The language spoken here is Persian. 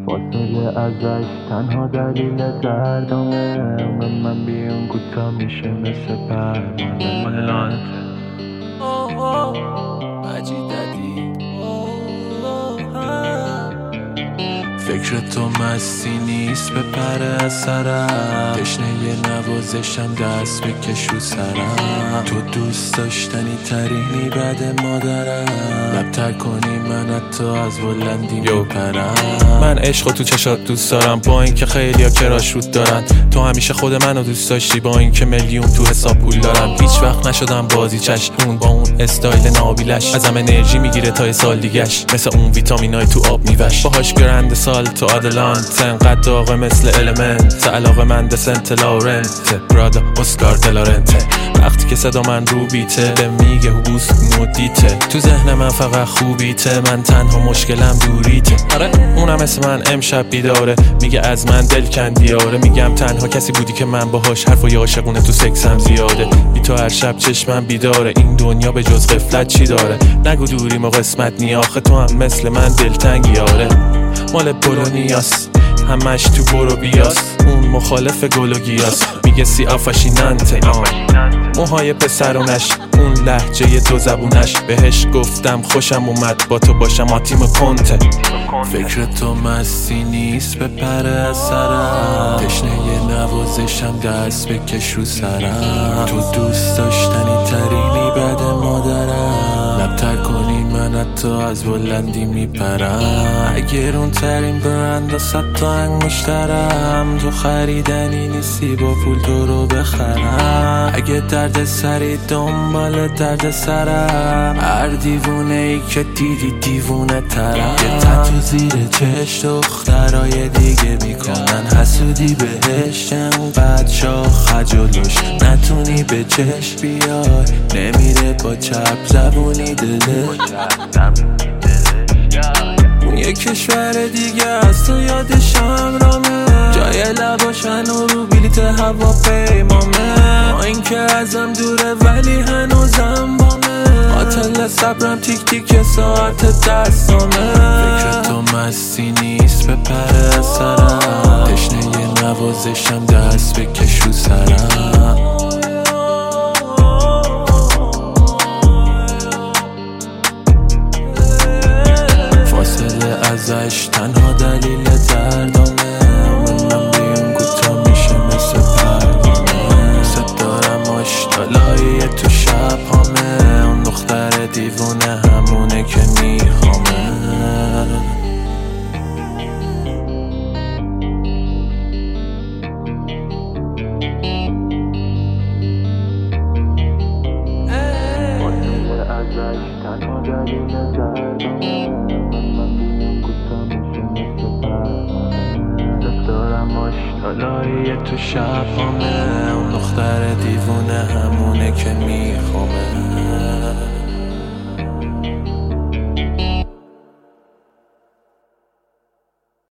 فاصله ازش تنها دلیل دردامه. من بیان کوتاه میشه مثل پروانه. فکر تو مستی نیست به پر از سرم، تشنه نوازشم دست بکش رو سرم. تو دوست داشتنی ترینی بعد مادرم، لبتر کنی من حتی از بلندی میپرم. من عشقو تو چشات دوست دارم با اینکه خیلیا کراش رود دارن. تو همیشه خود منو دوست داشتی با اینکه میلیون تو حساب پول دارم. هیچ وقت نشدم بازی چشم اون با اون استایل نابیلش، ازم انرژی میگیره تا سال دیگش، مثل اون ویتامینای تو آب میوش. باهاش گرند سال تو آدلانت، انقدر داغه مثل المنت، علاقه من سنت لارنت برادا اسکار دلارنته. وقتی که صدا من رو بیته به میگه حبوس مدیته، تو ذهن من فقط خوبیته، من تنها مشکلم دوریته. آره اونم مثل من امشب بیداره، میگه از من دل کندی. آره میگم تنها کسی بودی که من باهاش حرفای عاشقونه تو سکسم زیاده. بی تو هر شب چشمم بیداره، این دنیا به جز غفلت چی داره؟ نگو دوریم و قسمت نی، آخه تو هم مثل من دلتنگی. آره مال بولونیاس همش تو برو بیاس، اون مخالف گل و گیاس، میگه سی آفاشینانته. موهای پسرونش اون لهجه دو زبونش، بهش گفتم خوشم اومد با تو باشم آتیم کنته. فکر تو مستی نیست به پر از سرم، تشنه نوازشم دست بکش رو سرم. تو دوست داشتنی ترینی بعد مادرم، لبتر کنی من حتی از بلندی میپرم. اگر اون ترین برند و 100 تا انگشترم، تو خریدنی نیستی با پول تو رو بخرم. اگه درد سری دنبال درد سرم، هر دیوونه ای که دیدی دیوونه ترم. یه تتو زیر چشم دخترای دیگه میکنن حسودی بهش، انقدر شاخ جلوش نتونی به چشم بیای، نمیره با چپ زبونی دلش. اون یه کشور دیگه از تو یادشم رامه، جای لباشن و رو بلیت هواپیمامه. با اینکه ازم دوره ولی هنوزم بامه، قاتل صبرم تیک تیک ساعت دستامه. فکر تو مستی نیست به پر سرم، تشنه نوازشم دست بکش رو سرم. ازش تنها دلیل دردامه، من بیون کوتاه میشه مثل پروانه. ست دارم آشتالایی تو شب هامه، اون دختر دیوونه همونه که میخوامه. ازش تنها دلیل دردامه، آشتالایی تو شب همه، اون دختر دیوونه همونه که میخوامه.